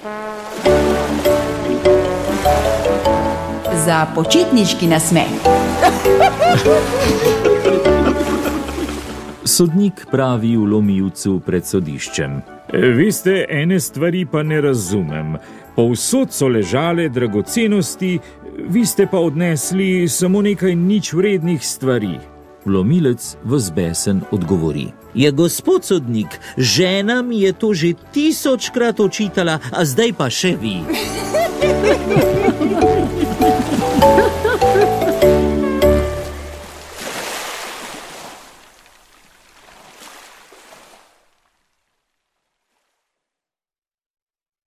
Za počitniški nasmeh. Sodnik pravi vlomilcu pred sodiščem: Veste, ene stvari pa ne razumem. Povsod so ležale dragocenosti, vi ste pa odnesli samo nekaj ničvrednih stvari. Vlomilec vzbesen odgovori: Ja, gospod sodnik, žena mi je to že 1000-krat očitala, a zdaj pa še vi.